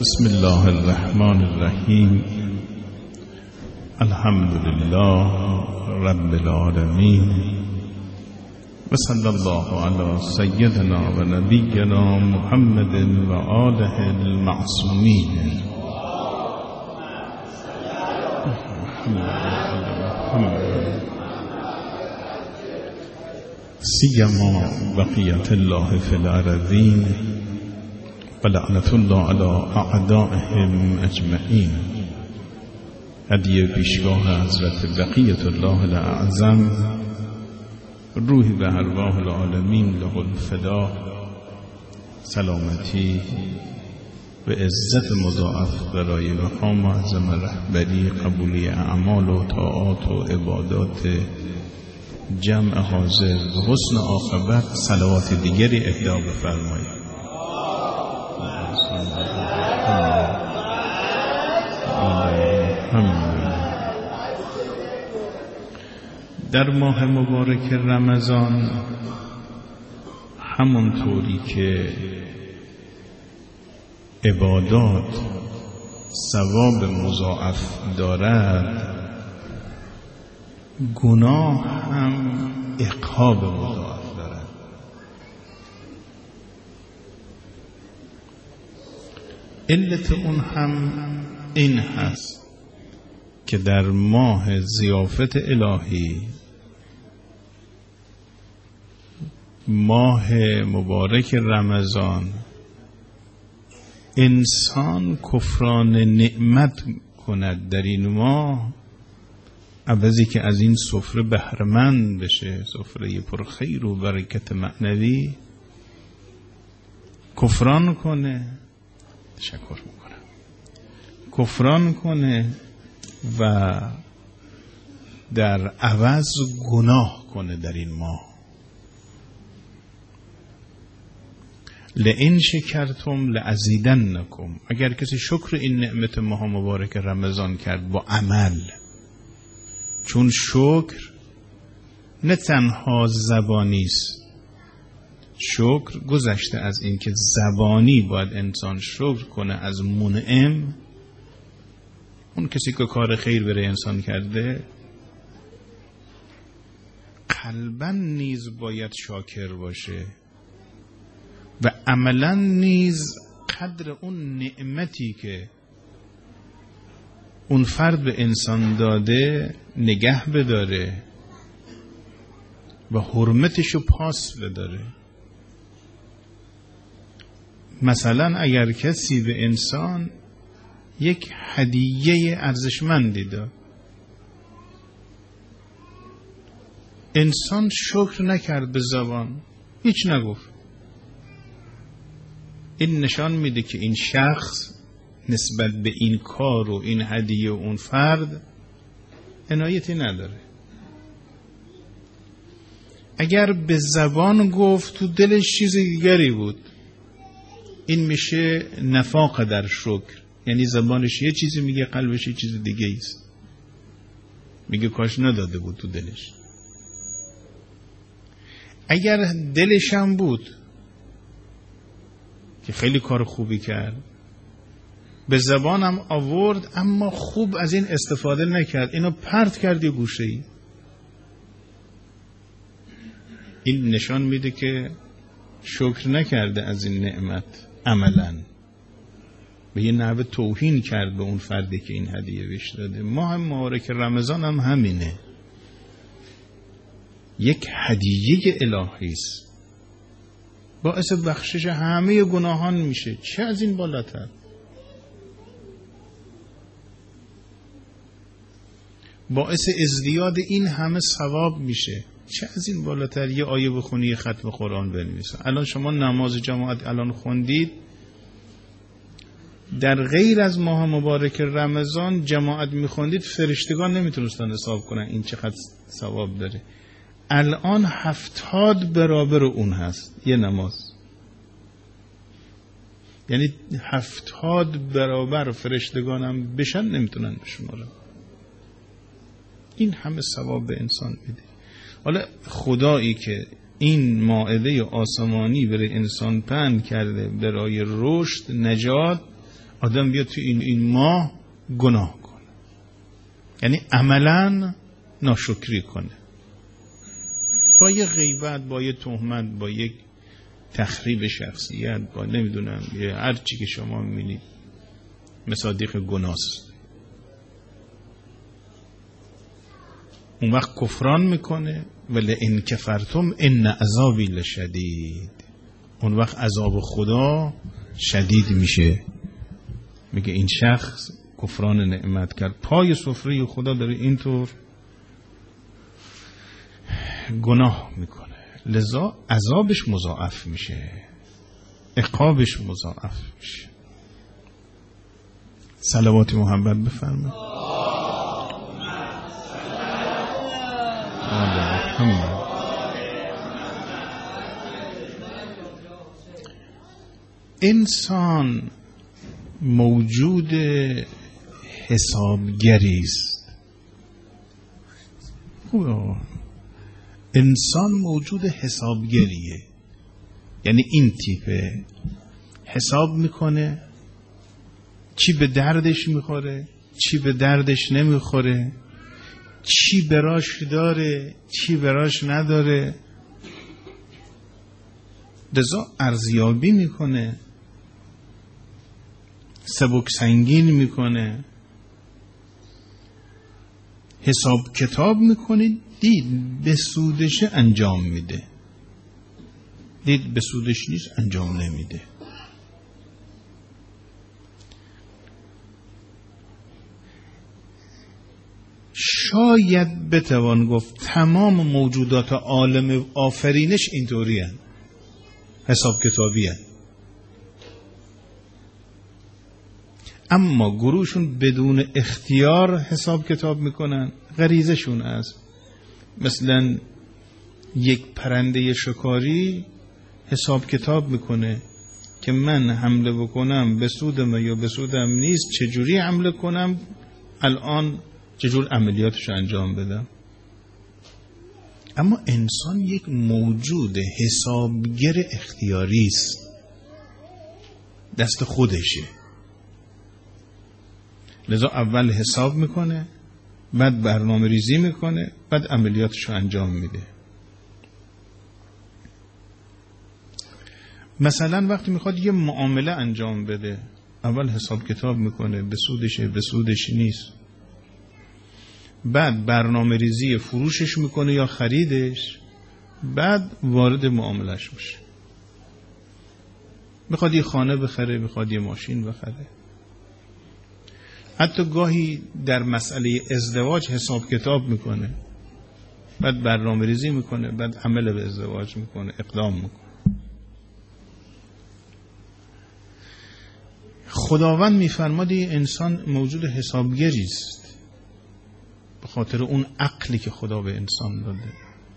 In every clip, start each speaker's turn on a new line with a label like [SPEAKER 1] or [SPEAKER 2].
[SPEAKER 1] بسم الله الرحمن الرحیم. الحمد لله رب العالمین و صلی الله علی سیدنا و نبینا محمد و آله المعصومین. سیما بقیت الله فی الارضین و لعنت الله علی اعدائهم اجمعین. هدیه پیشگاه حضرت بقیت الله الاعظم، روحی به ارواح العالمین له الفدا، سلامتی و عزت مضاعف برای مقام اعظم رهبری، قبولی اعمال و طاعات و عبادات جمع حاضر و حسن عاقبت صلوات دیگری اهدا بفرمایید. در ماه مبارک رمضان، همونطوری که عبادات ثواب مضاعف دارد، گناه هم عقاب مضاعف دارد. علت اون هم این هست که در ماه ضیافت الهی، ماه مبارک رمضان، انسان کفران نعمت کند در این ماه، عوضی که از این سفره بهره‌مند بشه، سفره پرخیر و برکت معنوی، کفران کنه. تشکر میکنم. کفران کنه و در عوض گناه کنه در این ماه. لئن شکرتم لازیدنکم. اگر کسی شکر این نعمت ماه مبارک رمضان کرد با عمل، چون شکر نه تنها زبانی است، شکر گذشته از این که زبانی باید انسان شکر کنه از منعم، اون کسی که کار خیر برای انسان کرده، قلباً نیز باید شاکر باشه و عملاً نیز قدر اون نعمتی که اون فرد به انسان داده نگه بداره و حرمتشو پاس بداره. مثلا اگر کسی به انسان یک هدیه ارزشمندی داد، انسان شکر نکرد به زبان، هیچ نگفت، این نشان میده که این شخص نسبت به این کار و این هدیه و اون فرد عنایتی نداره. اگر به زبان گفت تو دلش چیز دیگری بود، این میشه نفاق در شکر. یعنی زبانش یه چیزی میگه، قلبش یه چیز دیگه ایست، میگه کاش نداده بود تو دلش. اگر دلش هم بود که خیلی کار خوبی کرد، به زبانم آورد اما خوب از این استفاده نکرد، اینو پرت کرد یه گوشه ای، این نشان میده که شکر نکرده از این نعمت، عملاً به یه نحو توهین کرد به اون فردی که این هدیه بهش داده. ماه مبارک رمضان هم همینه، یک هدیه الهی است، باعث بخشش همه گناهان میشه. چه از این بالاتر؟ باعث ازدیاد این همه ثواب میشه. چه از این بالاتر؟ یه آیه بخونی، یه ختم قرآن بنویسی. الان شما نماز جماعت الان خوندید، در غیر از ماه مبارک رمضان جماعت میخوندید، فرشتگان نمیتونستن حساب کنن این چقدر ثواب داره. الان 70 برابر اون هست یه نماز، یعنی 70 برابر فرشتگان هم بشن نمیتونن بشمارن. این همه ثواب به انسان میده. حالا خدایی که این مائده آسمانی برای انسان پهن کرده برای رشد، نجات، آدم بیاد تو این ماه گناه کنه، یعنی عملا ناشکری کنه، با یه غیبت، با یه تهمت، با یک تخریب شخصیت، با نمیدونم یه هر چی که شما میبینید مصادیق گناست. اون وقت کفران میکنه ولی ان کفرتم ان عذابی لشدید، اون وقت عذاب خدا شدید میشه. میگه این شخص کفران نعمت کرد، پای سفره خدا داره اینطور گناه میکنه، لذا عذابش مضاعف میشه، عقابش مضاعف میشه. صلوات محمد بفرمایید. انسان موجود حسابگری است. انسان موجود حسابگریه، یعنی این تیپه، حساب میکنه چی به دردش میخوره، چی به دردش نمیخوره، چی براش داره، چی براش نداره، لذا ارزیابی میکنه، سبک سنگین میکنه، حساب کتاب میکنه، دید به سودش انجام میده، دید به سودش نیست انجام نمیده. شاید بتوان گفت تمام موجودات عالم آفرینش اینطوری هستند، حساب کتابی هستند، اما گروهشون بدون اختیار حساب کتاب میکنن، غریزشون است. مثلا یک پرنده شکاری حساب کتاب میکنه که من حمله بکنم به سودم یا به سودم نیست، چجوری حمله کنم، الان چجور عملیاتش انجام بدم. اما انسان یک موجود حسابگر اختیاری است، دست خودشه، لذا اول حساب میکنه، بعد برنامه ریزی میکنه، بعد عملیاتش رو انجام میده. مثلا وقتی میخواد یه معامله انجام بده، اول حساب کتاب میکنه، به سودشه به سودش نیست، بعد برنامه ریزی فروشش میکنه یا خریدش، بعد وارد معاملش میشه. میخواد یه خانه بخره، میخواد یه ماشین بخره، حتی گاهی در مسئله ازدواج حساب کتاب میکنه، بعد برنامه ریزی میکنه، بعد عمل به ازدواج میکنه، اقدام میکنه. خداوند میفرماد انسان موجود حسابگری است، به خاطر اون عقلی که خدا به انسان داده.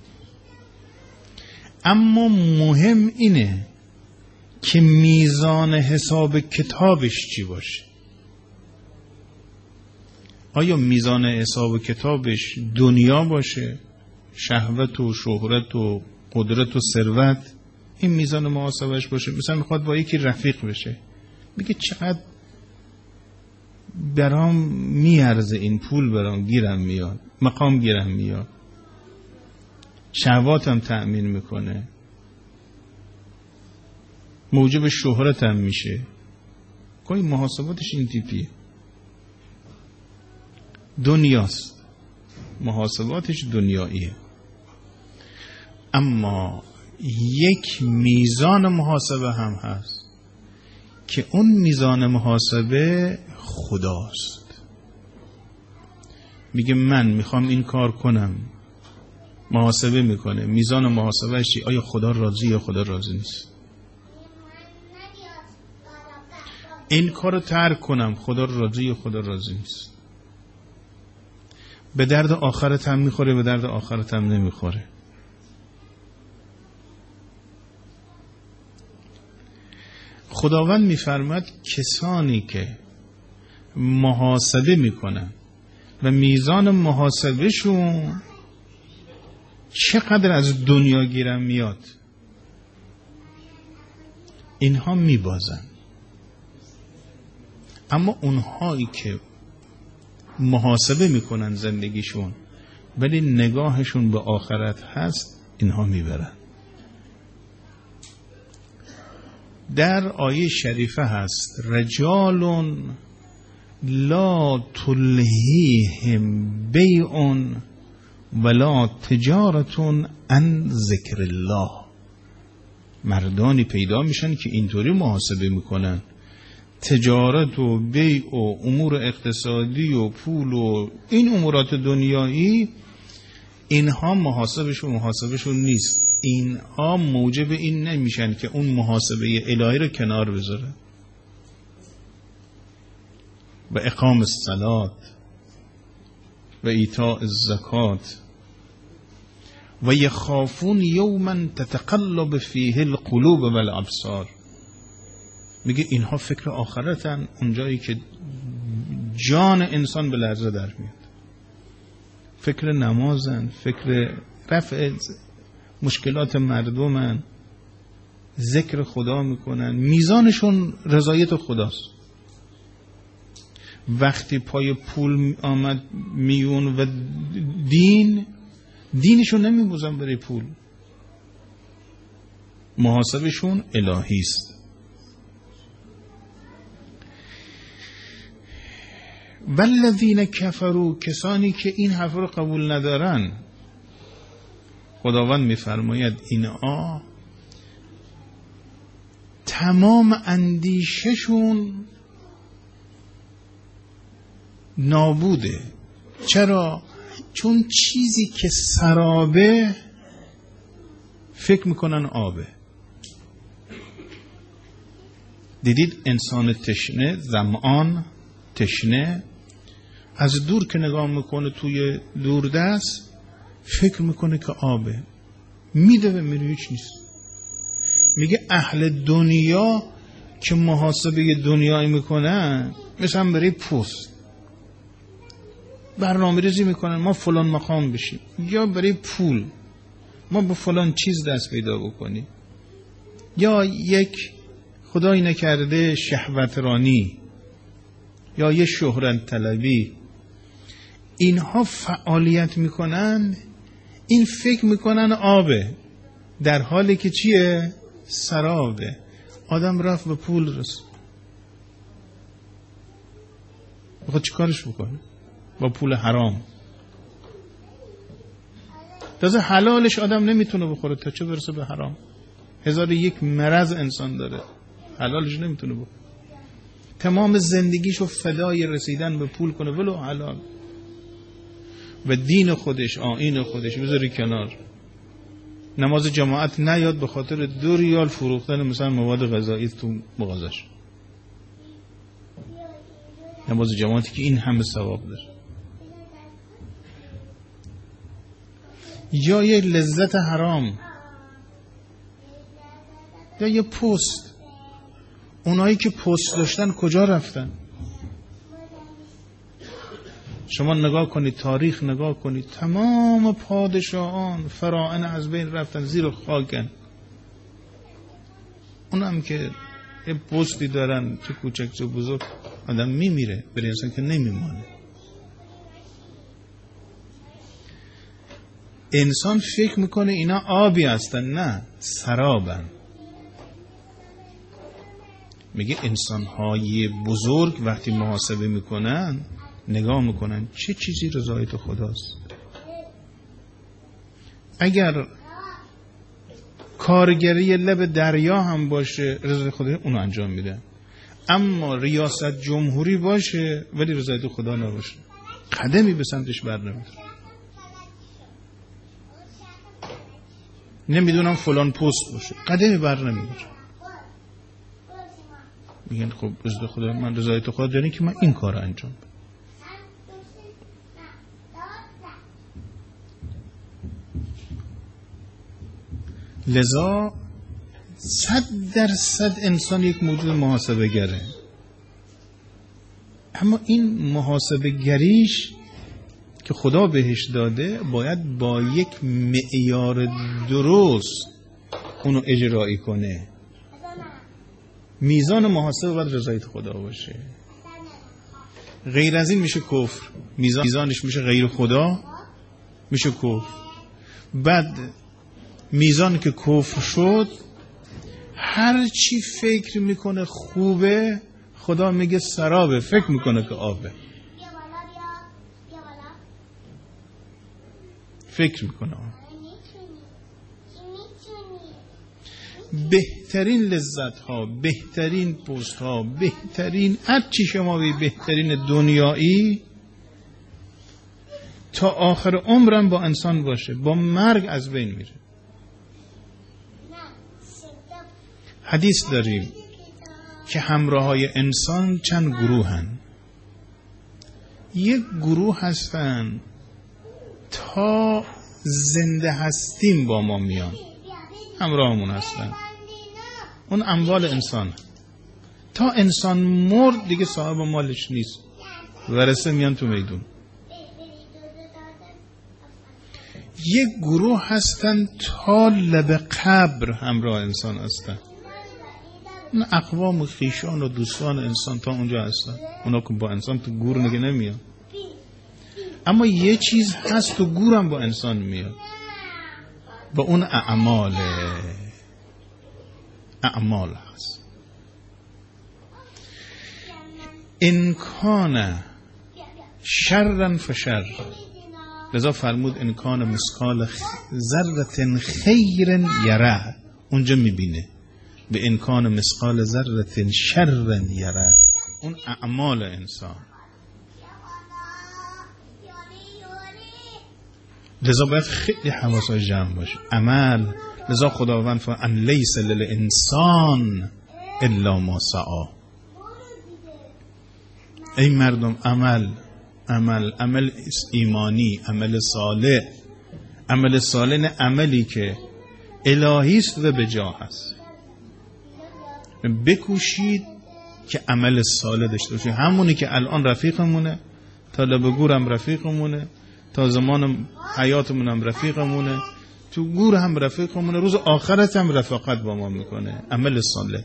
[SPEAKER 1] اما مهم اینه که میزان حساب کتابش چی باشه. آیا میزان حساب کتابش دنیا باشه، شهوت و شهرت و قدرت و ثروت، این میزان محاسبش باشه؟ مثلا میخواد با یکی رفیق بشه، میگه چقدر برام میارزه این پول، برام گیرم میاد، مقام گیرم میاد، شهواتم تأمین میکنه، موجب شهرتم میشه. گاهی محاسباتش این تیپیه، دنیاست، محاسباتش دنیاییه. اما یک میزان محاسبه هم هست که اون میزان محاسبه خداست. میگه من میخوام این کار کنم، محاسبه میکنه، میزان محاسبه چی؟ آیا خدا راضی یا خدا راضی نیست؟ این کارو ترک کنم، خدا راضی یا خدا راضی نیست؟ به درد آخرت هم میخوره، به درد آخرت هم نمیخوره. خداوند میفرماد کسانی که محاسبه میکنن و میزان محاسبهشون چقدر از دنیا گیرم میاد، اینها میبازن. اما اونهایی که محاسبه میکنن زندگیشون ولی نگاهشون به آخرت هست، اینها میبرن. در آیه شریفه هست رجال لا تلهیهم بیع ولا تجارت عن ذکر الله. مردانی پیدا میشن که اینطوری محاسبه میکنن، تجارت و بیع و امور اقتصادی و پول و این امورات دنیایی، اینها محاسبشون نیست. اینها موجب این نمیشن که اون محاسبه الهی رو کنار بذاره و اقام الصلاة و ایتاء الزکات و یخافون یوما تتقلب فیه القلوب والابصار. میگه اینها فکر آخرتن، اونجایی که جان انسان به لرزه در میاد. فکر نمازن، فکر رفع مشکلات مردمن، ذکر خدا میکنن، میزانشون رضایت خداست. وقتی پای پول آمد میون و دینشون نمیبوزن برای پول، محاسبشون الهی است. والذین کفروا، کسانی که این حرف رو قبول ندارن، خداوند میفرماید اینها تمام اندیششون نابوده. چرا؟ چون چیزی که سرابه فکر میکنن آبه. دیدید انسان تشنه، ظمآن تشنه، از دور که نگاه میکنه توی دوردست فکر میکنه که آبه، میده و میره، هیچ نیست. میگه اهل دنیا که محاسبه دنیایی میکنن، مثلا برای پست برنامه ریزی میکنن ما فلان مقام بشیم، یا برای پول ما به فلان چیز دست پیدا بکنیم، یا یک خدایی نکرده شهوترانی، یا یه شهرت طلبی. اینها فعالیت میکنن، این فکر میکنن آبه، در حالی که چیه؟ سرابه. آدم رفت به پول رسید، بخواد چی کارش بکنه با پول حرام؟ تازه حلالش آدم نمیتونه بخوره، تا چه برسه به حرام. 1001 مرض انسان داره، حلالش نمیتونه بخوره. تمام زندگیشو فدای رسیدن به پول کنه ولو حلال، و دین خودش، آیین خودش بذاری کنار. نماز جماعت نیاد به خاطر 2 ریال فروختن مثلا مواد غذایی تو مغازش. نماز جماعتی که این همه ثواب داره. یا یه لذت حرام، یا یه پست. اونایی که پست داشتن کجا رفتن؟ شما نگاه کنید، تاریخ نگاه کنید، تمام پادشاهان فراعنه از بین رفتن، زیر خاکن. اونم که یه پستی دارن، چه کوچک چه بزرگ، آدم میمیره، برای انسان که نمیمانه. انسان فکر میکنه اینا آبی هستن، نه، سرابن. میگه انسان‌های بزرگ وقتی محاسبه میکنن، نگاه میکنن چه چیزی رضایت خداست. اگر کارگری لب دریا هم باشه رضایت خدا اونو انجام میده، اما ریاست جمهوری باشه ولی رضایت خدا نباشه، قدمی به سمتش بر نمیداره. نمیدونم فلان پست باشه، قدمی بر نمیداره. میگن خب رضایت خدا، من رضایت خدا داریم که من این کار انجام بدم. لذا 100% انسان یک موجود محاسبه گره، اما این محاسبه گریش که خدا بهش داده باید با یک معیار درست اونو اجرایی کنه. میزان محاسبه باید رضایت خدا باشه. غیر از این میشه کفر، میزانش میشه غیر خدا، میشه کفر. بعد میزان که کفر شد، هر چی فکر میکنه خوبه خدا میگه سرابه، فکر میکنه که آبه، فکر میکنه. بهترین لذت ها، بهترین پست ها، بهترین هر چی شما بهترین دنیایی تا آخر عمرم با انسان باشه، با مرگ از بین میره. حدیث داریم که همراه های انسان چند گروه هن. یک گروه هستن تا زنده هستیم با ما میان، همراهمون هستن، اون اموال انسان، تا انسان مرد دیگه صاحب مالش نیست، ورثه میان تو میدون. یک گروه هستن تا لب قبر همراه انسان هستن، اون اقوام و خویشان و دوستان انسان تا اونجا هستن، اونا که با انسان تو گور نگه نمیان. اما یه چیز هست تو گورم با انسان میاد، با اون اعمال هست. ان کان شرا فشر، لذا فرمود ان کان مثقال ذره خیر یره، اونجا میبینه. به ان کان مثقال ذره شر یره، اون اعمال انسان. لذا باید خیلی حواسش جمع باشه. عمل، لذا خداوند فرمود ان لیس للانسان الا ما سعی. ای مردم، عمل ایمانی، عمل صالح. عمل صالح نه عملی که الهی است و به جا هست. بکوشید که عمل صالح داشته باشید. همونی که الان رفیقمونه، تا لب گورم رفیقمونه، تا زمان حیاتمون هم رفیقمونه، تو گور هم رفیقمونه، روز آخرت هم رفاقت با ما میکنه. عمل صالح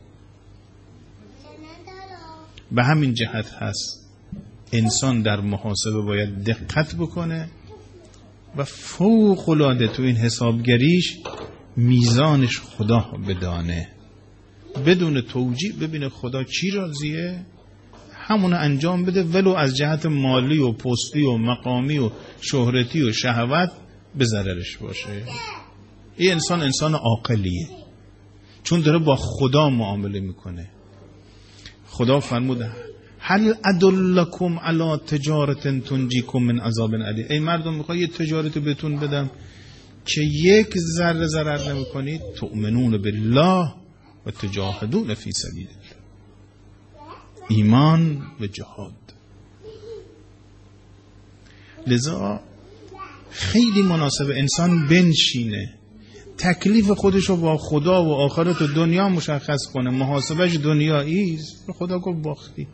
[SPEAKER 1] به همین جهت هست انسان در محاسبه باید دقت بکنه و فوق العاده تو این حسابگریش میزانش خدا بدانه، بدون توجیه ببینه خدا چی راضیه، همون انجام بده، ولو از جهت مالی و پستی و مقامی و شهرتی و شهوت به ضررش باشه. این انسان عاقلیه، چون داره با خدا معامله میکنه. خدا فرموده هل ادلکم علی تجارت تنجیکم من عذاب علیم. ای مردم، میخوای یه تجارت بهتون بدم که یک ذره ضرر نمیکنید؟ تؤمنون بالله و تجاهدون فی سبیل الله. ایمان و جهاد. لذا خیلی مناسب انسان بنشینه، تکلیف خودش رو با خدا و آخرت و دنیا مشخص کنه. محاسبش دنیایی است، خدا گفت باختی.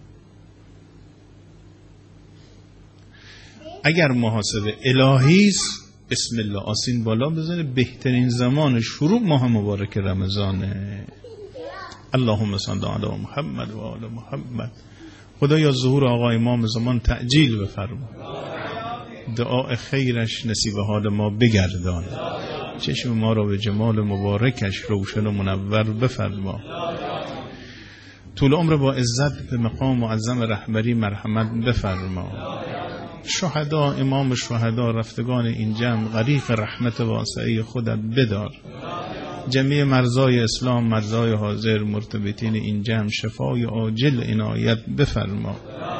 [SPEAKER 1] اگر محاسبه الهی است، بسم الله آسین بالا بزنه. بهترین زمان شروع ماه مبارک رمضانه. اللهم صل علی محمد و آل محمد. خدایا ظهور آقا امام زمان تعجیل بفرما، دعا خیرش نصیب حال ما بگردان، چشم ما را به جمال مبارکش روشن و منور بفرما. طول عمر با عزت به مقام معظم رهبری مرحمت بفرما. شهدا، امام شهدا، رفتگان این جمع غریق رحمت واسعه خودت بدار. جمیع مرزای اسلام، مرزای حاضر، مرتبطین این جمع شفای عاجل عنایت بفرما.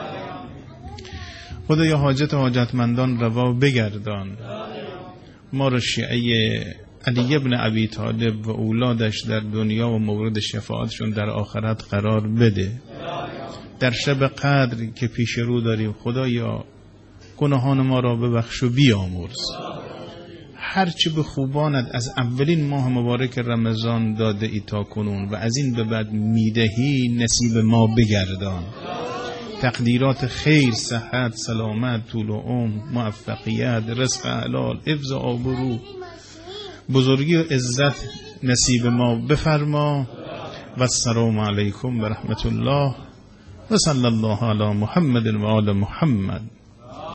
[SPEAKER 1] خدایا حاجت حاجتمندان روا بگردان. ما را شیعه علی ابن ابی طالب و اولادش در دنیا و مورد شفاعتشون در آخرت قرار بده. در شب قدر که پیش رو داریم خدایا گناهان ما را ببخش و بیامرز. هرچه به خوبانت از اولین ماه مبارک رمضان داده ای تا کنون و از این به بعد میدهی نصیب ما بگردان. تقدیرات خیر، صحت، سلامت، طول و عمر، موفقیت، رزق حلال، حفظ آبرو، بزرگی و عزت نصیب ما بفرما. و السلام علیکم و رحمت الله و صلی الله علی محمد و آل محمد.